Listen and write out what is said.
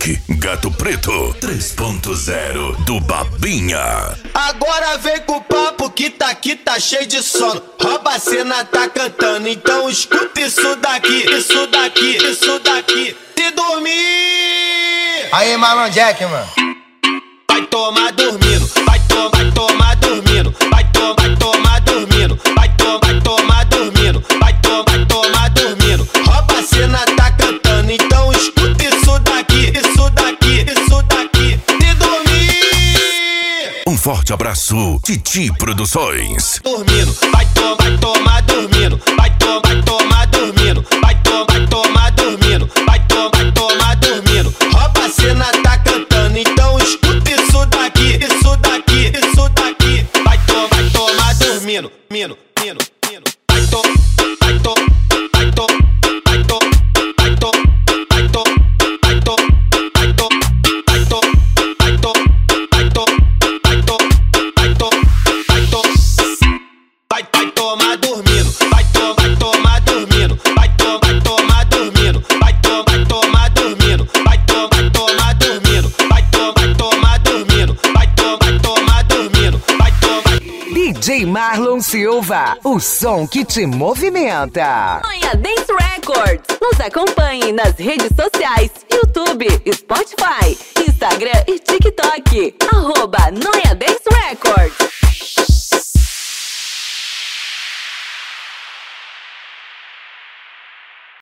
Funk Gato Preto 3.0 do Babinha. Agora vem com o papo que tá aqui, tá cheio de sono. Rouba a cena, tá cantando, então escuta isso daqui, isso daqui, isso daqui. Se dormir, aí, Marlon Jack, mano. vai tomar dormindo, vai tomar dormindo, vai tomar dormindo, vai tomar dormindo, vai tomar dormindo. Rouba a cena, tá cantando, então escuta isso daqui, isso daqui, isso daqui. Se dormir, Um forte abraço, Titi Produções. dormindo, vai tomar dormindo, vai tomar dormindo, vai tomar dormindo, vai tomar dormindo. Rouba a cena, tá cantando, então escuta isso daqui, isso daqui, isso daqui. Vai tomar dormindo, mino, mino, mino. Vai to, vai to, vai to, vai to, vai to, vai to, vai to, vai to, vai to, vai to, vai to, vai to, vai to, vai to. Vai tomar dormindo, vai tomar dormindo, vai tomar dormindo, vai tomar dormindo, vai tomar dormindo, vai tomar dormindo, vai tomar dormindo, vai tomar. DJ Marlon Silva, o som que te movimenta. Noia Dance Records. Nos acompanhe nas redes sociais, YouTube, Spotify, Instagram e TikTok. @Noia Dance Records.